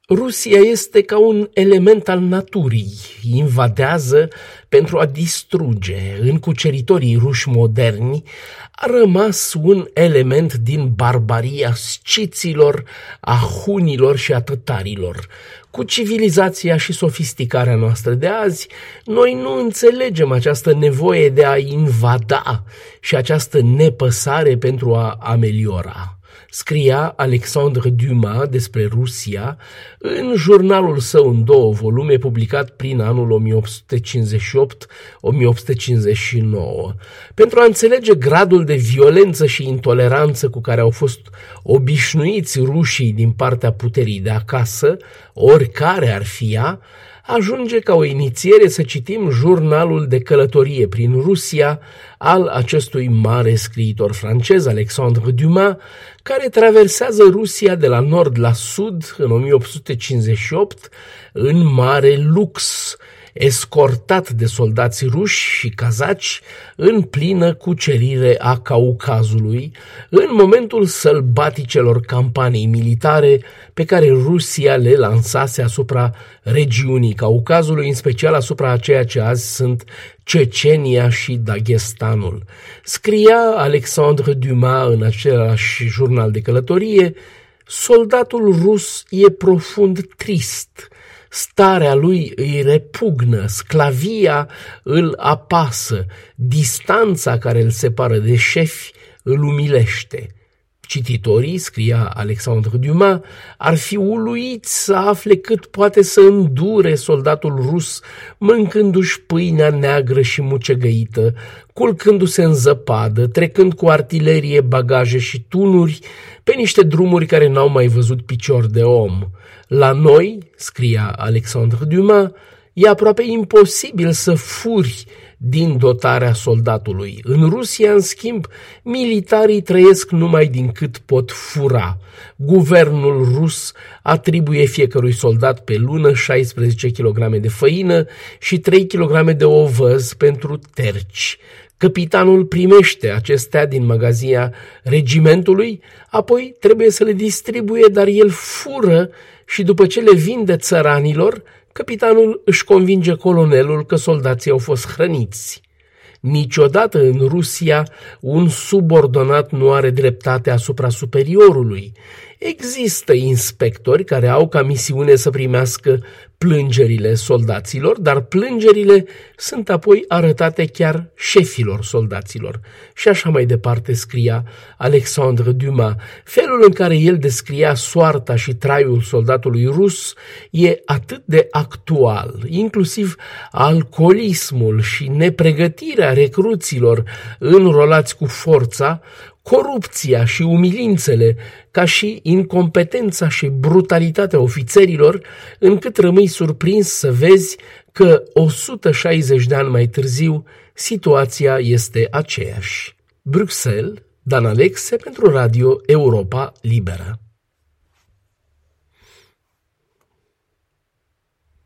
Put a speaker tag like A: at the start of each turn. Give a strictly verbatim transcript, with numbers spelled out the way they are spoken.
A: Rusia este ca un element al naturii, invadează pentru a distruge. În cuceritorii ruși moderni a rămas un element din barbaria sciților, a hunilor și a tătarilor. Cu civilizația și sofisticarea noastră de azi, noi nu înțelegem această nevoie de a invada și această nepăsare pentru a ameliora. Scria Alexandre Dumas despre Rusia în jurnalul său în două volume, publicat prin anul o mie opt sute cincizeci și opt - o mie opt sute cincizeci și nouă. Pentru a înțelege gradul de violență și intoleranță cu care au fost obișnuiți rușii din partea puterii de acasă, oricare ar fi ea, ajunge ca o inițiere să citim jurnalul de călătorie prin Rusia al acestui mare scriitor francez, Alexandre Dumas, care traversează Rusia de la nord la sud în o mie opt sute cincizeci și opt în mare lux, escortat de soldați ruși și cazaci în plină cucerire a Caucazului, în momentul sălbaticelor campanii militare pe care Rusia le lansase asupra regiunii Caucazului, în special asupra a ceea ce azi sunt Cecenia și Dagestanul. Scria Alexandre Dumas în același jurnal de călătorie: soldatul rus e profund trist, starea lui îi repugnă, sclavia îl apasă, distanța care îl separă de șefi îl umilește. Cititorii, scria Alexandre Dumas, ar fi uluiți să afle cât poate să îndure soldatul rus, mâncându-și pâinea neagră și mucegăită, culcându-se în zăpadă, trecând cu artilerie, bagaje și tunuri pe niște drumuri care n-au mai văzut picior de om. La noi, scria Alexandre Dumas, e aproape imposibil să furi din dotarea soldatului. În Rusia, în schimb, militarii trăiesc numai din cât pot fura. Guvernul rus atribuie fiecărui soldat pe lună șaisprezece kilograme de făină și trei kilograme de ovăz pentru terci. Capitanul primește acestea din magazia regimentului, apoi trebuie să le distribuie, dar el fură și după ce le vinde țăranilor, capitanul își convinge colonelul că soldații au fost hrăniți. Niciodată în Rusia un subordonat nu are dreptate asupra superiorului. Există inspectori care au ca misiune să primească plângerile soldaților, dar plângerile sunt apoi arătate chiar șefilor soldaților. Și așa mai departe scria Alexandre Dumas. Felul în care el descria soarta și traiul soldatului rus e atât de actual, inclusiv alcoolismul și nepregătirea recruților înrolați cu forța, corupția și umilințele, ca și incompetența și brutalitatea ofițerilor, încât rămâi surprins să vezi că o sută șaizeci de ani mai târziu situația este aceeași. Bruxelles, Dan Alexe pentru Radio Europa Liberă.